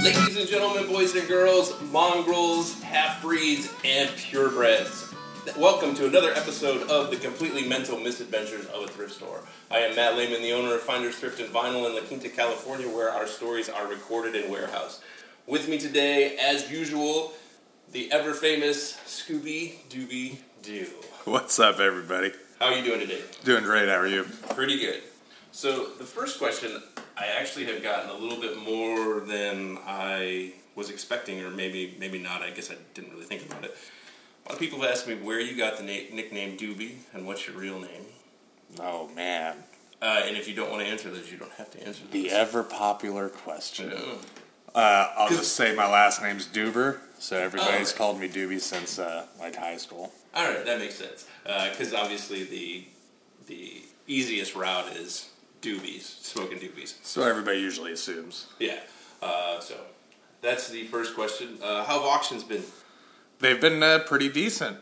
Ladies and gentlemen, boys and girls, mongrels, half-breeds, and purebreds, welcome to another episode of the Completely Mental Misadventures of a Thrift Store. I am Matt Lehman, the owner of Finders Thrift and Vinyl in La Quinta, California, where our stories are recorded in warehouse. With me today, as usual, the ever-famous Scooby-Dooby-Doo. What's up, everybody? How are you doing today? Doing great, how are you? Pretty good. So, the first question, I actually have gotten a little bit more than I was expecting, or maybe not. I guess I didn't really think about it. A lot of people have asked me where you got the nickname Doobie, and what's your real name. Oh, man. And if you don't want to answer those, you don't have to answer those. The ever-popular question. Yeah. I'll just say my last name's Doober, so everybody's called me Doobie since, high school. All right, that makes sense. Because obviously the easiest route is doobies, smoking doobies. So everybody usually assumes. Yeah. So that's the first question. How have auctions been? They've been pretty decent.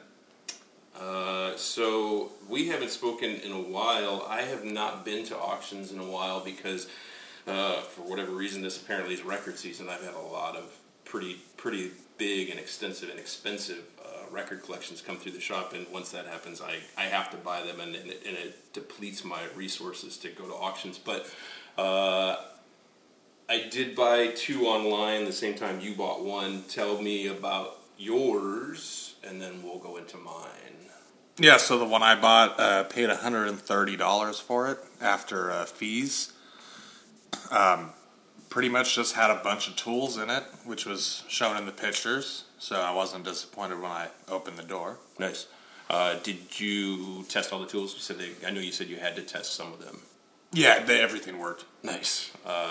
So we haven't spoken in a while. I have not been to auctions in a while because, for whatever reason, this apparently is record season. I've had a lot of pretty big and extensive and expensive record collections come through the shop, and once that happens, I have to buy them, and it depletes my resources to go to auctions. But I did buy two online the same time you bought one. Tell me about yours, and then we'll go into mine. Yeah, so the one I bought, paid $130 for it after fees. Pretty much just had a bunch of tools in it, which was shown in the pictures, so I wasn't disappointed when I opened the door. Nice. Did you test all the tools? You said I know you said you had to test some of them. Yeah, everything worked. Nice.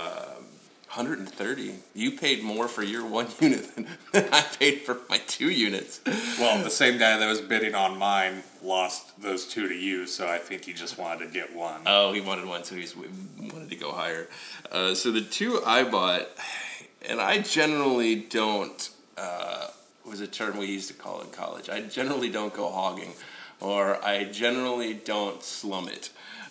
130. You paid more for your one unit than I paid for my 2 units. Well, the same guy that was bidding on mine lost those 2 to you, so I think he just wanted to get one. Oh, he wanted one, so he wanted to go higher. So the 2 I bought, and I generally don't, was a term we used to call in college. I generally don't go hogging, or I generally don't slum it.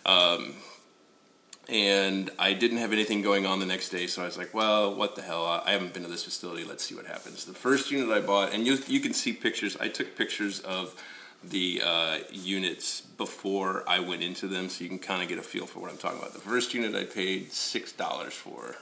And I didn't have anything going on the next day, so I was like, well, what the hell, I haven't been to this facility, let's see what happens. The first unit I bought, and you can see pictures, I took pictures of the units before I went into them, so you can kind of get a feel for what I'm talking about. The first unit I paid $6 for.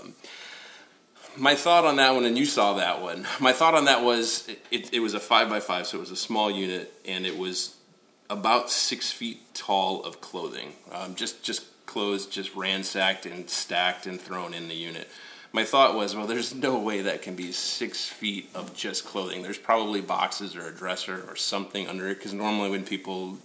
My thought on that one, and you saw that one, my thought on that was, it was a 5x5, so it was a small unit, and it was about 6 feet tall of clothing. Just clothes just ransacked and stacked and thrown in the unit. My thought was, well, there's no way that can be 6 feet of just clothing. There's probably boxes or a dresser or something under it, because normally when people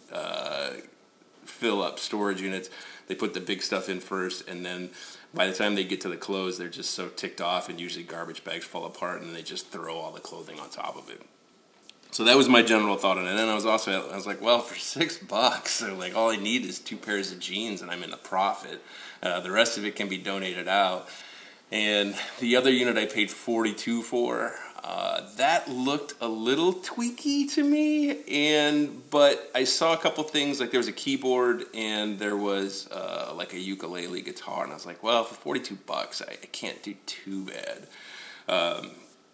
fill up storage units, they put the big stuff in first, and then by the time they get to the clothes, they're just so ticked off, and usually garbage bags fall apart, and they just throw all the clothing on top of it. So that was my general thought on it. And then I was like, well, for $6, so like all I need is 2 pairs of jeans, and I'm in a profit. The rest of it can be donated out. And the other unit I paid $42 for. That looked a little tweaky to me, but I saw a couple things, like there was a keyboard and there was like a ukulele guitar, and I was like, well, for $42, I can't do too bad.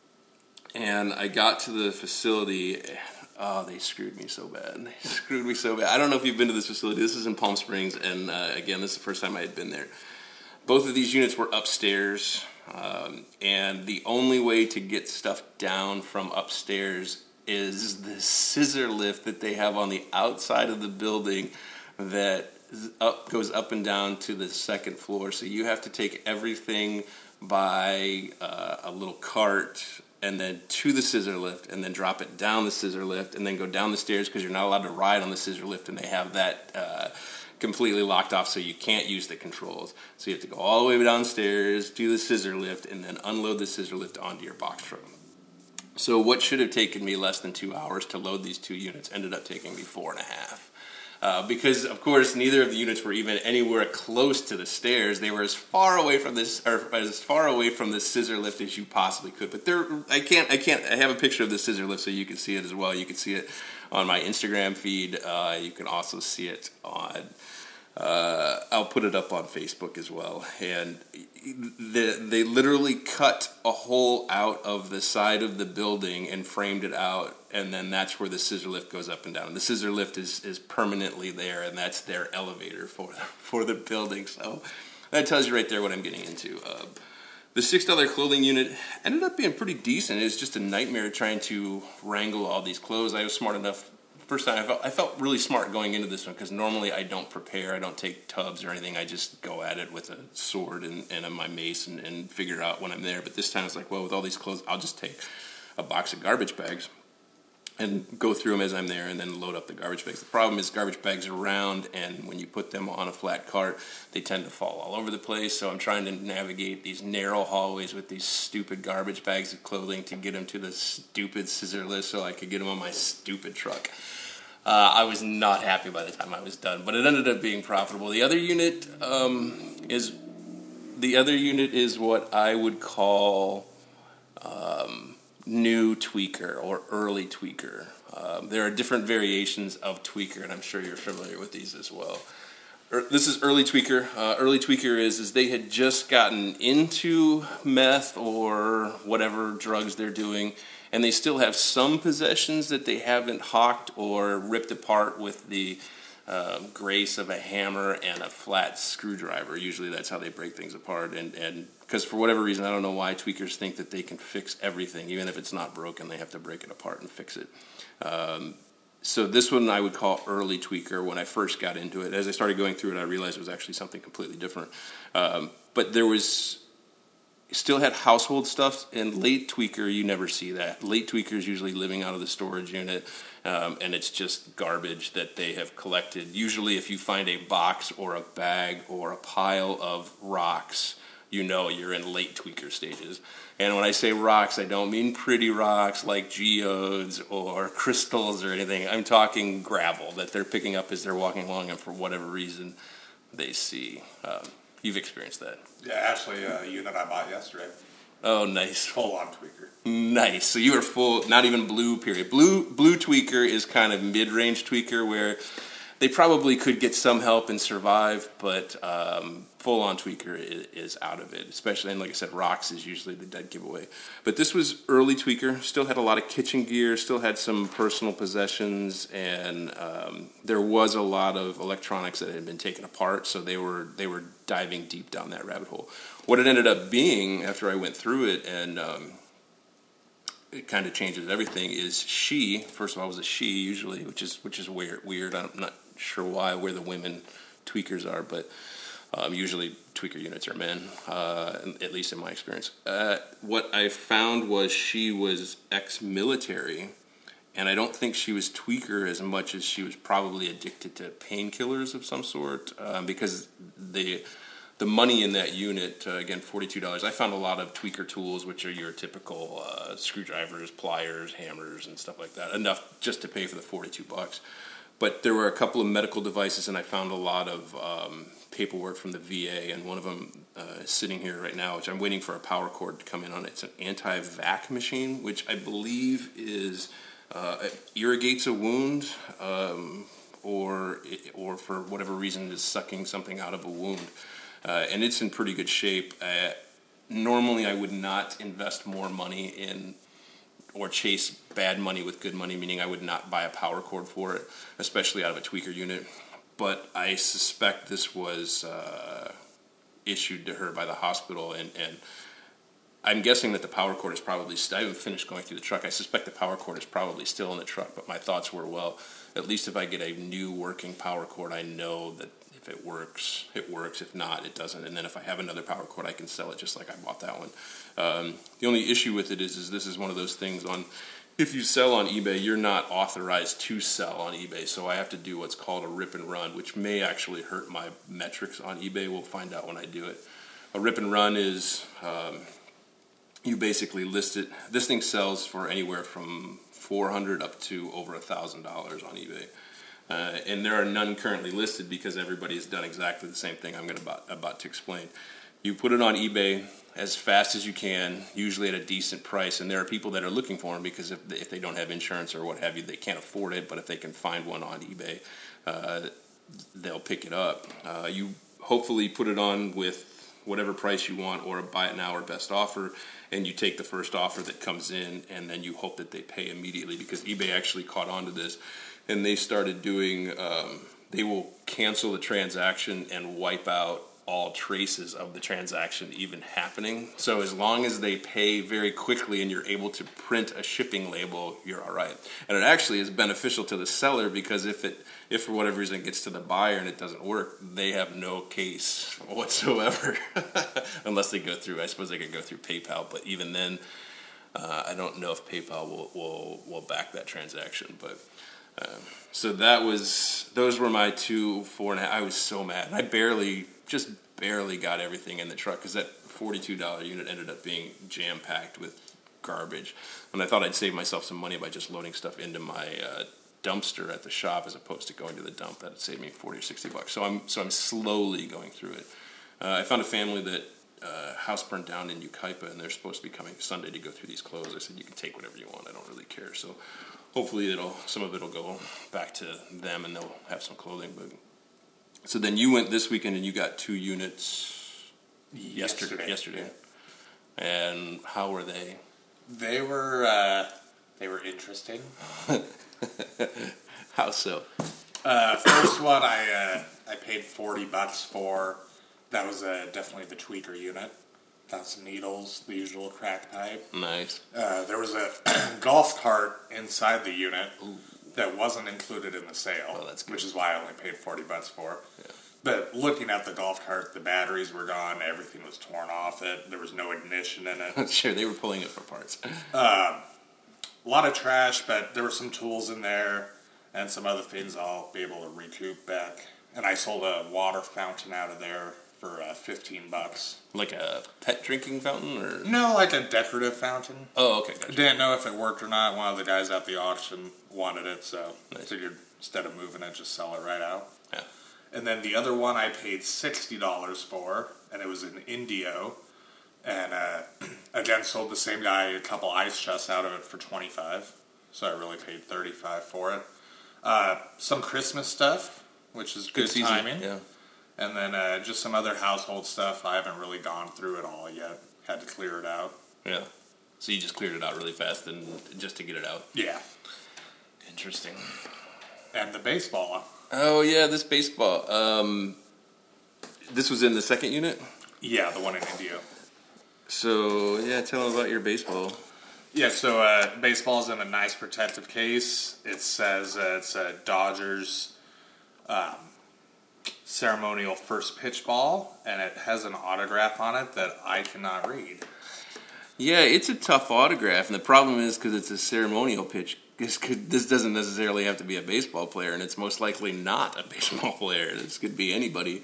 And I got to the facility. Oh, they screwed me so bad. I don't know if you've been to this facility. This is in Palm Springs, and again, this is the first time I had been there. Both of these units were upstairs, and the only way to get stuff down from upstairs is the scissor lift that they have on the outside of the building that goes up and down to the second floor. So you have to take everything by a little cart and then to the scissor lift, and then drop it down the scissor lift, and then go down the stairs, because you're not allowed to ride on the scissor lift, and they have that completely locked off, so you can't use the controls. So you have to go all the way downstairs, do the scissor lift, and then unload the scissor lift onto your box truck. So what should have taken me less than 2 hours to load these 2 units ended up taking me 4.5. Because, of course, neither of the units were even anywhere close to the stairs. They were as far away from the scissor lift as you possibly could. But I have a picture of the scissor lift so you can see it as well. You can see it on my Instagram feed. You can also see it on I'll put it up on Facebook as well. And they literally cut a hole out of the side of the building and framed it out, and then that's where the scissor lift goes up and down. The scissor lift is permanently there, and that's their elevator for the building. So that tells you right there what I'm getting into. The $6 clothing unit ended up being pretty decent. It was just a nightmare trying to wrangle all these clothes. I was smart enough. First time I felt really smart going into this one, because normally I don't prepare. I don't take tubs or anything. I just go at it with a sword and my mace and figure out when I'm there. But this time it's like, well, with all these clothes, I'll just take a box of garbage bags and go through them as I'm there, and then load up the garbage bags. The problem is garbage bags are round, and when you put them on a flat cart, they tend to fall all over the place. So I'm trying to navigate these narrow hallways with these stupid garbage bags of clothing to get them to the stupid scissor lift so I could get them on my stupid truck. I was not happy by the time I was done, but it ended up being profitable. The other unit is what I would call new tweaker or early tweaker. There are different variations of tweaker, and I'm sure you're familiar with these as well. This is early tweaker. Early tweaker is they had just gotten into meth or whatever drugs they're doing, and they still have some possessions that they haven't hawked or ripped apart with the grace of a hammer and a flat screwdriver. Usually that's how they break things apart, and because for whatever reason, I don't know why tweakers think that they can fix everything. Even if it's not broken, they have to break it apart and fix it. So this one I would call early tweaker when I first got into it. As I started going through it, I realized it was actually something completely different. But there was... still had household stuff, and late tweaker, you never see that. Late tweaker is usually living out of the storage unit, and it's just garbage that they have collected. Usually if you find a box or a bag or a pile of rocks, you know you're in late tweaker stages. And when I say rocks, I don't mean pretty rocks like geodes or crystals or anything. I'm talking gravel that they're picking up as they're walking along, and for whatever reason they see. You've experienced that. Yeah, actually, a unit I bought yesterday. Oh, nice. Full-on tweaker. Nice. So you were full, not even blue, period. Blue tweaker is kind of mid-range tweaker where they probably could get some help and survive, but full-on tweaker is out of it. Especially, and like I said, rocks is usually the dead giveaway. But this was early tweaker. Still had a lot of kitchen gear. Still had some personal possessions, and there was a lot of electronics that had been taken apart. So they were diving deep down that rabbit hole. What it ended up being after I went through it, and it kind of changes everything, is she. First of all, it was a she usually, which is weird. I'm not sure where the women tweakers are, but usually tweaker units are men, at least in my experience. What I found was she was ex-military, and I don't think she was tweaker as much as she was probably addicted to painkillers of some sort, because the money in that unit, again, $42. I found a lot of tweaker tools, which are your typical screwdrivers, pliers, hammers, and stuff like that. Enough just to pay for the $42. But there were a couple of medical devices, and I found a lot of paperwork from the VA, and one of them is sitting here right now, which I'm waiting for a power cord to come in on. It's an anti-vac machine, which I believe is irrigates a wound, or for whatever reason is sucking something out of a wound. And it's in pretty good shape. Normally, I would not invest more money in or chase bad money with good money, meaning I would not buy a power cord for it, especially out of a tweaker unit. But I suspect this was issued to her by the hospital, and I'm guessing that the power cord is probably I haven't finished going through the truck. I suspect the power cord is probably still in the truck, but my thoughts were, well, at least if I get a new working power cord, I know that if it works, it works. If not, it doesn't. And then if I have another power cord, I can sell it just like I bought that one. The only issue with it is this is one of those things if you sell on eBay, you're not authorized to sell on eBay. So I have to do what's called a rip and run, which may actually hurt my metrics on eBay. We'll find out when I do it. A rip and run is you basically list it. This thing sells for anywhere from $400 up to over $1,000 on eBay. And there are none currently listed because everybody has done exactly the same thing I'm about to explain. You put it on eBay as fast as you can, usually at a decent price, and there are people that are looking for them because if they don't have insurance or what have you, they can't afford it, but if they can find one on eBay, they'll pick it up. You hopefully put it on with whatever price you want, or a buy it now or best offer, and you take the first offer that comes in, and then you hope that they pay immediately, because eBay actually caught on to this, and they started doing, they will cancel the transaction and wipe out all traces of the transaction even happening. So as long as they pay very quickly and you're able to print a shipping label, you're all right. And it actually is beneficial to the seller, because if for whatever reason it gets to the buyer and it doesn't work, they have no case whatsoever. Unless they go through, I suppose they could go through PayPal, but even then, I don't know if PayPal will back that transaction. But so those were my 2 4.5. I was so mad. I just barely got everything in the truck, because that $42 unit ended up being jam-packed with garbage. And I thought I'd save myself some money by just loading stuff into my dumpster at the shop, as opposed to going to the dump. That'd save me $40 or $60. So I'm slowly going through it. I found a family that house burned down in Yucaipa, and they're supposed to be coming Sunday to go through these clothes. I said, you can take whatever you want. I don't really care. So hopefully some of it will go back to them, and they'll have some clothing. But so then you went this weekend, and you got 2 units yesterday. Yeah. And how were they? They were interesting. How so? First one I paid $40 for. That was definitely the tweaker unit. That's needles, the usual crack pipe. Nice. There was a golf cart inside the unit. Ooh. That wasn't included in the sale. Oh, that's good. Which is why I only paid $40 for. Yeah. But looking at the golf cart, the batteries were gone. Everything was torn off it. There was no ignition in it. Sure, they were pulling it for parts. A lot of trash, but there were some tools in there and some other things I'll be able to recoup back. And I sold a water fountain out of there for $15. Like a pet drinking fountain, or no, like a decorative fountain. Oh, okay, gotcha. Didn't know if it worked or not. One of the guys at the auction wanted it, so nice. Figured instead of moving it, just sell it right out. Yeah. And then the other one I paid $60 for, and it was an Indio, and again sold the same guy a couple ice chests out of it for $25. So I really paid $35 for it. Some Christmas stuff, which is good timing. Yeah. And then just some other household stuff. I haven't really gone through it all yet. Had to clear it out. Yeah. So you just cleared it out really fast, and just to get it out. Yeah. Interesting. And the baseball. Oh yeah, this baseball. This was in the second unit? Yeah, the one in Indio. So yeah, tell them about your baseball. Yeah, so baseball's in a nice protective case. It says it's a Dodgers ceremonial first pitch ball, and it has an autograph on it that I cannot read. Yeah, it's a tough autograph, and the problem is because it's a ceremonial pitch. This doesn't necessarily have to be a baseball player, and it's most likely not a baseball player. This could be anybody.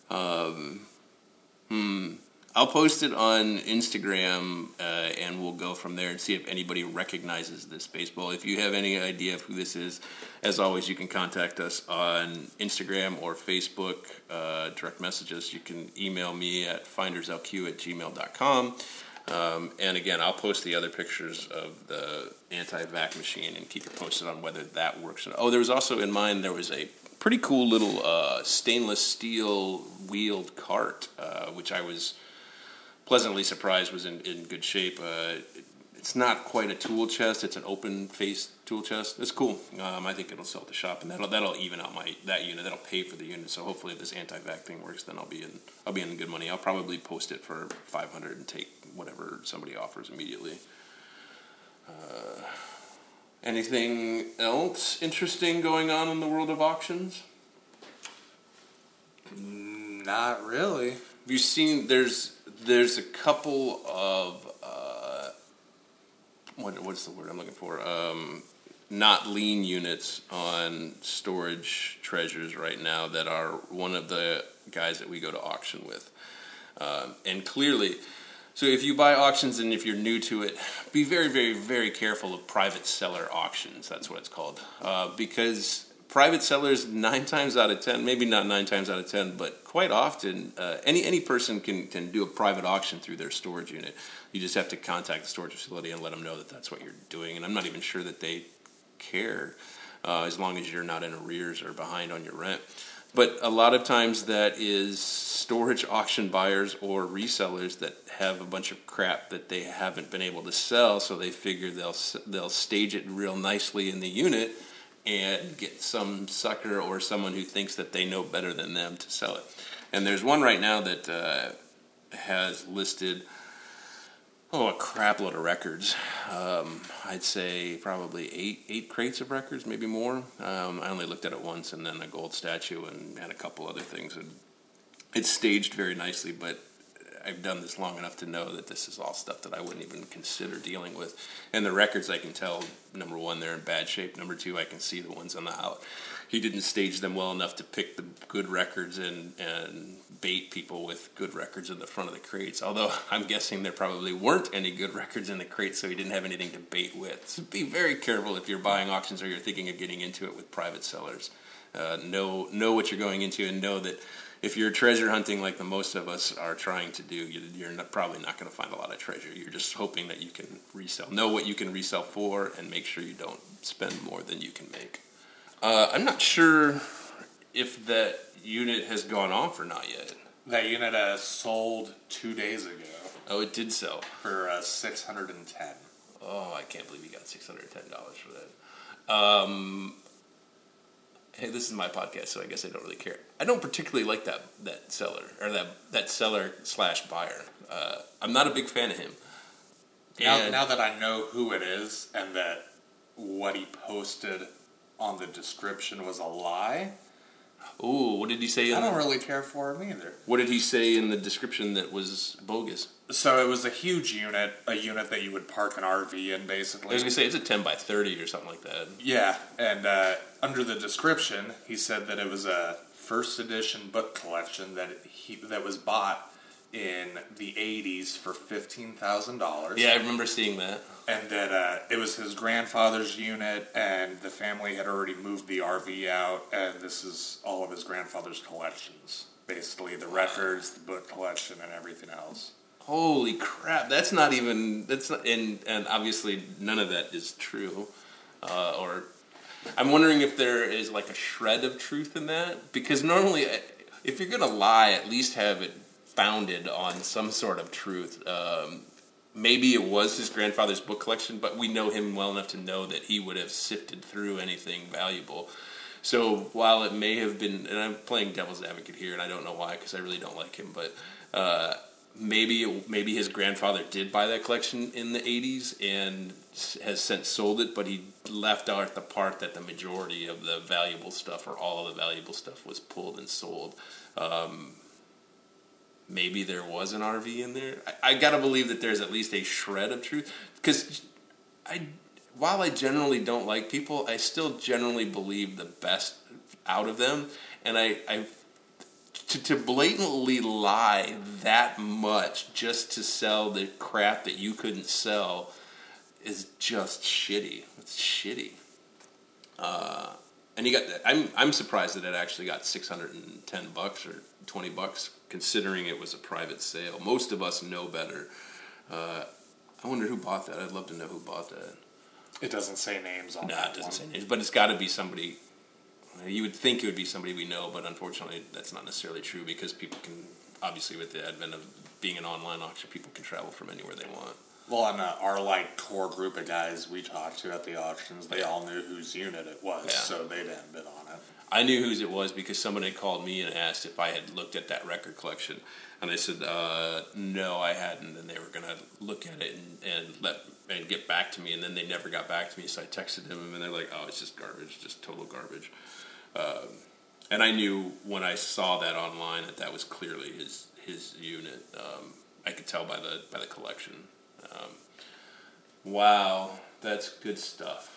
I'll post it on Instagram, and we'll go from there and see if anybody recognizes this baseball. If you have any idea of who this is, as always, you can contact us on Instagram or Facebook, direct messages. You can email me at finderslq@gmail.com. And again, I'll post the other pictures of the anti-vac machine and keep you posted on whether that works. Oh, there was also in mine, there was a pretty cool little stainless steel wheeled cart, which I was pleasantly surprised was in good shape. It's not quite a tool chest; it's an open-faced tool chest. It's cool. I think it'll sell at the shop, and that'll even out that unit. That'll pay for the unit. So hopefully, if this anti-vac thing works, then I'll be in good money. I'll probably post it for $500 and take whatever somebody offers immediately. Anything else interesting going on in the world of auctions? Not really. Have you seen? There's a couple of what's the word I'm looking for? Not lean units on Storage Treasures right now that are one of the guys that we go to auction with, and clearly. So if you buy auctions and if you're new to it, be very, very, very careful of private seller auctions. That's what it's called. Because private sellers, 9 times out of 10, maybe not 9 times out of 10, but quite often, any person can do a private auction through their storage unit. You just have to contact the storage facility and let them know that that's what you're doing. And I'm not even sure that they care as long as you're not in arrears or behind on your rent. But a lot of times that is storage auction buyers or resellers that have a bunch of crap that they haven't been able to sell, so they figure they'll stage it real nicely in the unit and get some sucker or someone who thinks that they know better than them to sell it. And there's one right now that has listed a crap load of records. I'd say probably eight crates of records, maybe more. I only looked at it once, and then a gold statue and a couple other things. And it's staged very nicely, but I've done this long enough to know that this is all stuff that I wouldn't even consider dealing with. And the records, I can tell, number one, they're in bad shape. Number two, I can see the ones on the out. He didn't stage them well enough to pick the good records and bait people with good records in the front of the crates. Although I'm guessing there probably weren't any good records in the crates, so he didn't have anything to bait with. So be very careful if you're buying auctions or you're thinking of getting into it with private sellers. Know what you're going into, and know that if you're treasure hunting like the most of us are trying to do, you're probably not going to find a lot of treasure. You're just hoping that you can resell. Know what you can resell for, and make sure you don't spend more than you can make. I'm not sure if that unit has gone off or not yet. That unit sold 2 days ago. Oh, it did sell for $610. Oh, I can't believe you got $610 for that. Hey, this is my podcast, so I guess I don't really care. I don't particularly like that seller, or that seller/buyer. I'm not a big fan of him. Now that I know who it is, and that what he posted on the description was a lie. Ooh, what did he say? I don't really care for him either. What did he say in the description that was bogus? So it was a huge unit, a unit that you would park an RV in, basically. I was going to say, it's a 10 by 30 or something like that. Yeah, and under the description, he said that it was a first edition book collection that was bought in the 80s for $15,000. Yeah, I remember seeing that. And that it was his grandfather's unit, and the family had already moved the RV out, and this is all of his grandfather's collections. Basically, the records, the book collection, and everything else. Holy crap! And obviously none of that is true. Or I'm wondering if there is like a shred of truth in that, because normally, if you're gonna lie, at least have it founded on some sort of truth. Maybe it was his grandfather's book collection, but we know him well enough to know that he would have sifted through anything valuable. So while it may have been, and I'm playing devil's advocate here, and I don't know why, because I really don't like him, but maybe his grandfather did buy that collection in the 80s and has since sold it, but he left out the part that the majority of the valuable stuff, or all of the valuable stuff, was pulled and sold. Maybe there was an RV in there. I gotta believe that there's at least a shred of truth, because while I generally don't like people, I still generally believe the best out of them, and to blatantly lie that much just to sell the crap that you couldn't sell is just shitty. It's shitty. And you got that. I'm surprised that it actually got $610 or $20, considering it was a private sale. Most of us know better. I wonder who bought that. I'd love to know who bought that. It doesn't say names on that. No, it doesn't say names, but it's got to be somebody. You would think it would be somebody we know, but unfortunately that's not necessarily true, because people can, obviously with the advent of being an online auction, people can travel from anywhere they want. Well, and our core group of guys we talked to at the auctions, they all knew whose unit it was, so they didn't bid on it. I knew whose it was because someone had called me and asked if I had looked at that record collection, and I said no, I hadn't, and they were going to look at it and get back to me, and then they never got back to me, so I texted them, and they're like, oh, it's just garbage, just total garbage. And I knew when I saw that online that was clearly his unit. I could tell by the collection. Wow, that's good stuff.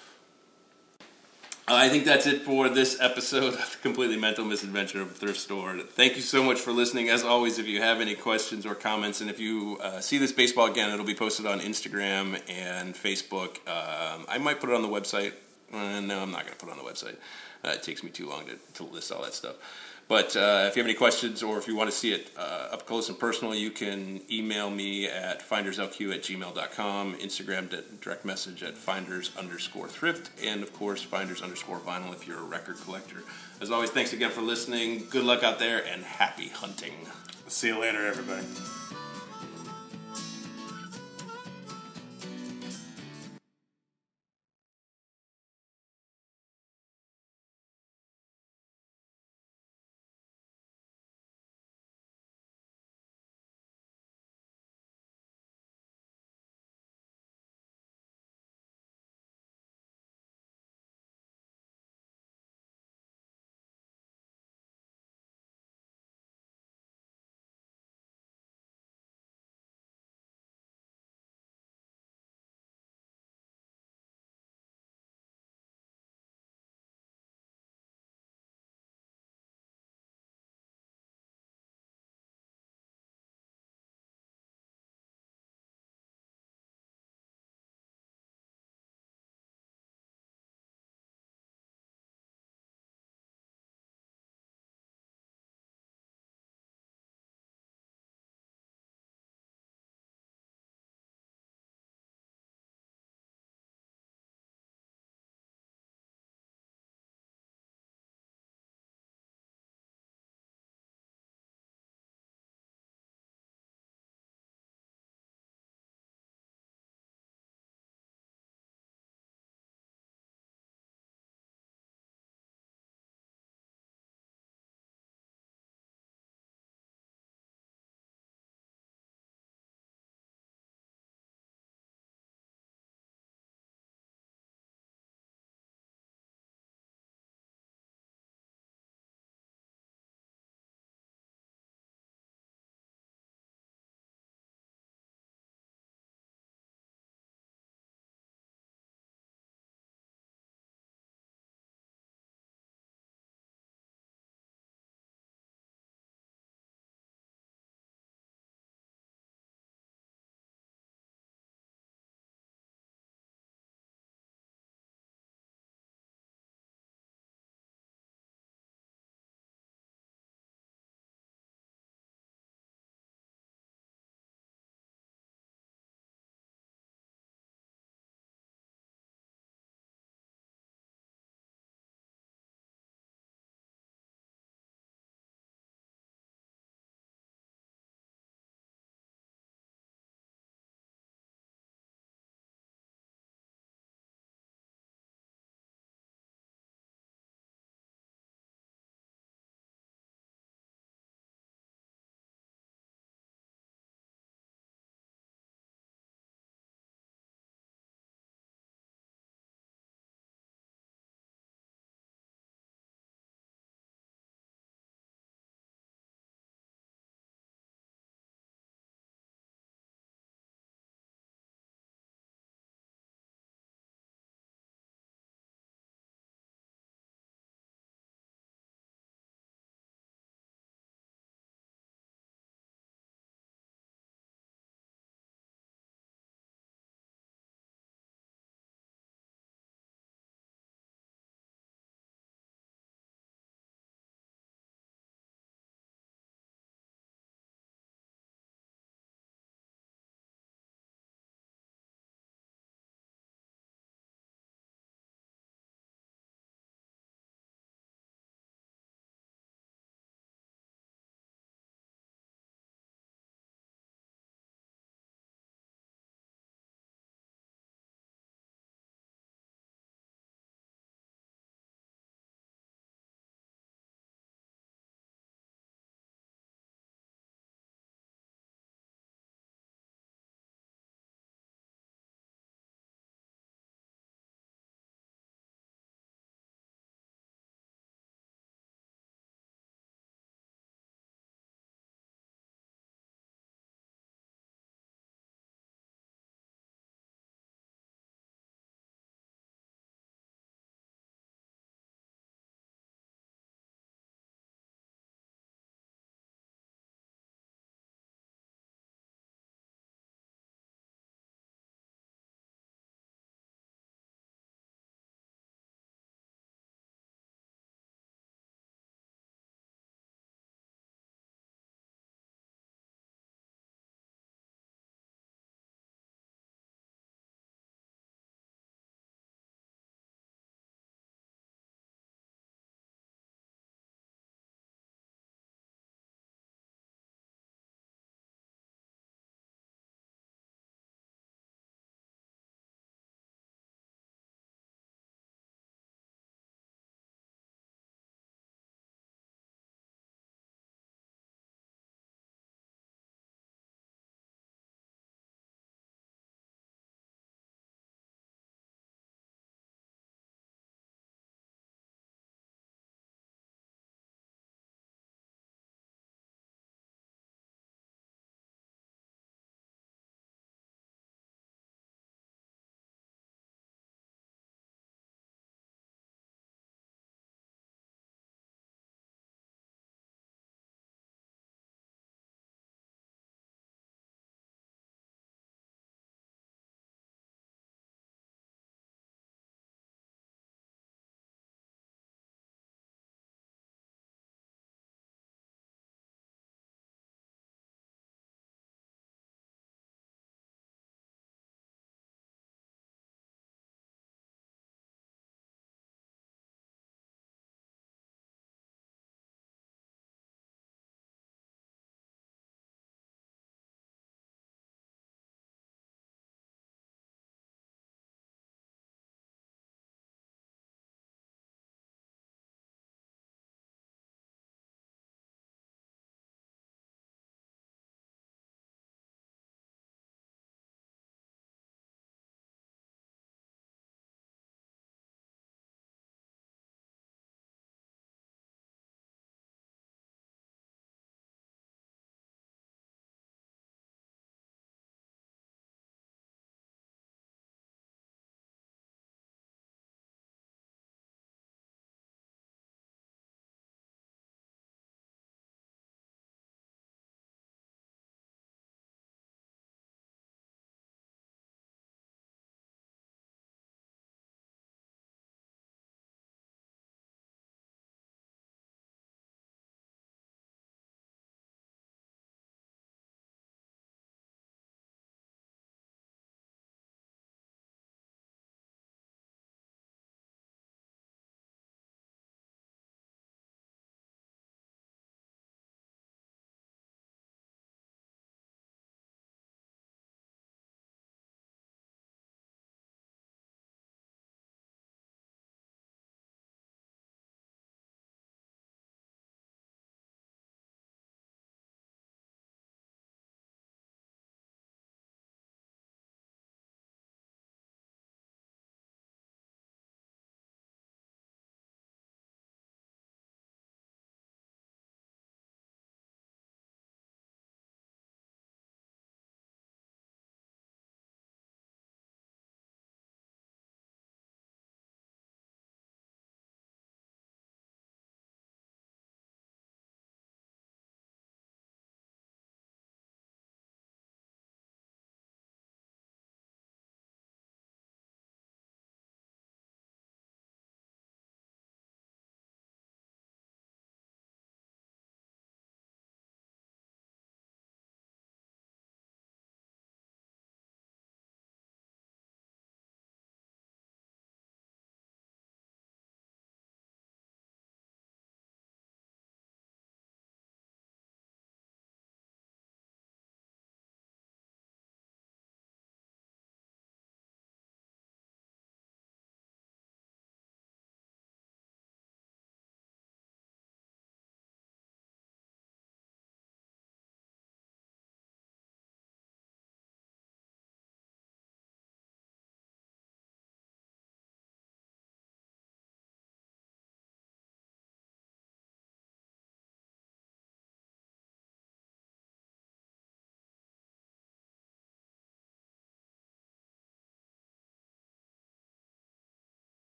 I think that's it for this episode of Completely Mental Misadventure of Thrift Store. Thank you so much for listening. As always, if you have any questions or comments, and if you see this baseball again, it'll be posted on Instagram and Facebook. I might put it on the website. No, I'm not going to put it on the website. It takes me too long to list all that stuff. But if you have any questions or if you want to see it up close and personal, you can email me at finderslq@gmail.com, Instagram direct message at finders_thrift, and of course finders_vinyl if you're a record collector. As always, thanks again for listening. Good luck out there and happy hunting. See you later, everybody.